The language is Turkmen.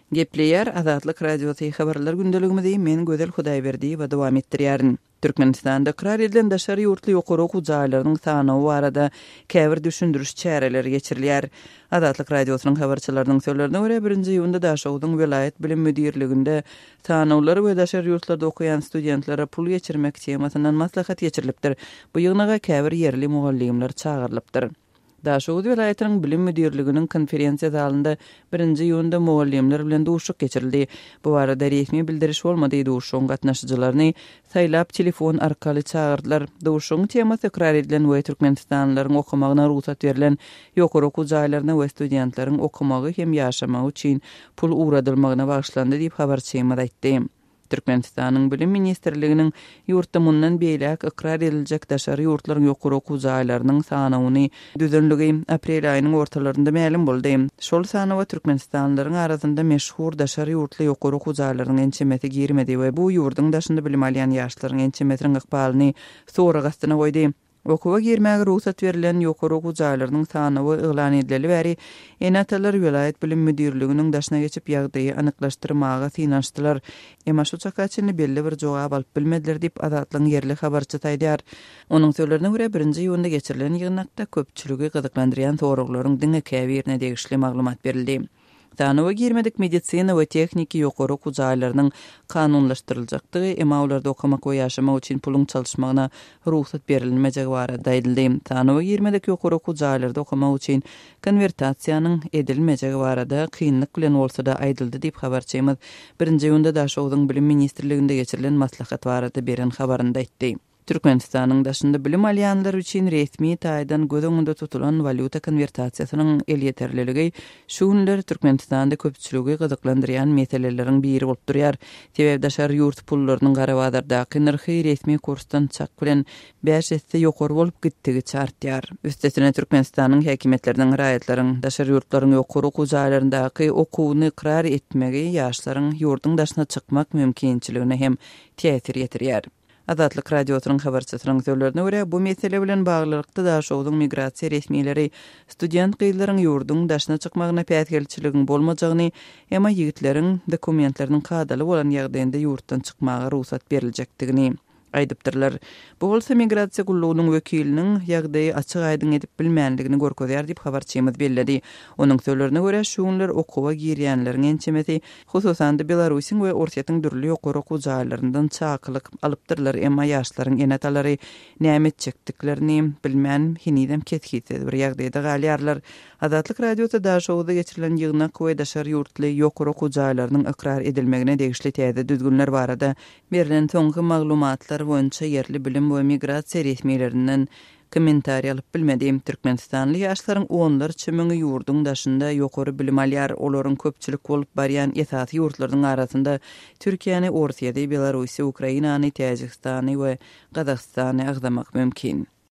Gepleyer Azatlyk Radiosu habarlar gündeligimizde men Gözel Hudaýberdi we dowam etdirýärin. Türkmenistanda ikrar edilen daşary ýurtly ýokary okuw jaýlarynyň sanawy barada käbir düşündiriş çäreleri geçirilýär. Azatlyk Radiosynyň habarçylarynyň sözlerine görä 1-nji ýylda Daşowdyň vilayet bilim müdirliginde sanawlary we daşary ýurtlarda okuyan studentlere pul geçirmek temasynyň maslahat geçirilipdir. Bu ýygnaga käbir yerli mugallimler çağırlypdyr. Daşowdy vilayetiniň bilim müdirliginiň konferensiýa zalynda 1-nji ýylda mugallimler bilen duşuk geçirildi. Bu barada resmi bildiriş bolmady. Duşuň gatnaşyjylaryny saýlap telefon arkaly çağırdylar. Duşuň temasy ikrar edilen we Türkmenistanlylaryň okumagyna ruhsat berilen ýokary okuw jaýlaryna we studentleriň okumagy hem ýaşamagy üçin pul uradylmagyna bagşlandy diýip habarçymyz aýtdy. Türkmenistanyň bilim ministrliginiň ýurtda mundan beýlek ikrar ediljek daşary ýurtlaryň ýokary okuw jaýlarynyň sanawyny düzenligi aprel aýynyň ortalarynda ma'lum boldy. Şol sanawa Türkmenistanlylaryň arasynda meşhur daşary ýurtly ýokary okuw jaýlarynyň ençemeti girmedi we bu ýurdun daşynda bilim alýan ýaşlaryň ençemetiniň ykbalyny soňra gastyna goýdy. Okuwa girmäge ruhsat berilen ýokary okuw jaýlarynyň sanawy eglan edileli bäri enatalar vilayet bilim müdirliginiň daşyna geçip ýagdaýy anyklaşdyrmaga synaşdylar. Emma şu çakaçyny belli bir jogap alyp bilmediler diýip Azatlyň yerli habarçy taýdýar. Onuň sözlerine görä 1-nji ýylda geçirilen ýygnakda köpçüligi gyzyklandyrýan soraklaryň diňe käbirine degişli maglumat berildi. Sanawa girmedik medisina we tekniki ýokary okuw jaýlarynyň kanunlaşdyryljakdygy, emma olarda okumak we ýaşamak üçin pulun çalyşmagyna ruhsat berilmejegi barada aýdyldy. Sanawa girmedik ýokary okuw jaýlarynda okumak üçin konvertasiýanyň edilmejegi barada kynlyk bilen bolsa da aýdyldy diýip habarçymyz 1-nji ýylda Daşowdyň bilim ministrliginde geçirilen maslahat barada beren habarynda aýtdy. Türkmenistanyň daşynda bilim alýanlar üçin resmi taýdan göz öňünde tutulan valyuta konvertasiýasynyň el ýeterliligi şuňlar Türkmenistanda köpçüligi gyzyklandyrýan meseleleriň biri bolup durýar. Sebäp daşary ýurt pullarynyň garawadardaky narhy resmi kursdan çak bilen 5 esse ýokary bolup gitdigi çartýar. Üstesine Türkmenistanyň häkimetlerining raýatlaryň daşary ýurtlaryň ýokary okuw jaýlaryndaky okuwny ikrar etmegi ýaşlaryň ýurdun daşyna çykmak mümkinçiligine hem täsir ýetirýär. Azatlyk Radiosynyň habarçysynyň sözlerine görä bu mesele bilen baglykda Daşowdyň migrasiýa resmileri student gyýlaryň ýurdun daşyna çykmagyna päsgelçiligin bolmajagyny, emma ýigitleriň dokumentleriniň kadaly bolan ýagdaýynda ýurtdan çykmaga ruhsat beriljakdygyny aýdypdyrlar. Bu bolsa migrasiýa gullugynyň wekiliniň ýagdaýy açyk aýdyn edip bilmänligini görkezýär diýip habarçymyz belledi. Onuň sözlerine görä şuňlar okuwa girýänleriň ençemeti hususan da Belarusyň we Orsiýatyň dürli ýokary okuw jaýlaryndan çakylyk alypdyrlar, emma ýaşlaryň enatalary näme çekdiklerini bilmän hinidem ketgitdi bir ýagdaýda galýarlar. Azatlyk Radioda Daşowda geçirilen ýygnak we daşary ýurtly ýokary okuw jaýlarynyň ikrar edilmegine degişli täze düzgünler barada berilen soňky maglumatlar boýunça yerli bilim we migrasiýa resmiýetlerinden kommentariýa alyp bilmedim. Türkmenistanly ýaşlaryň onlar çömeňi ýurdun daşynda ýokary bilim alýar, olaryň köpçülik bolup barýan esasy ýurtlaryň arasynda Türkiýany, Orsiýady, Belarusiýa, Ukrainany, Täjikistany we Gazakstany agdamak mümkin.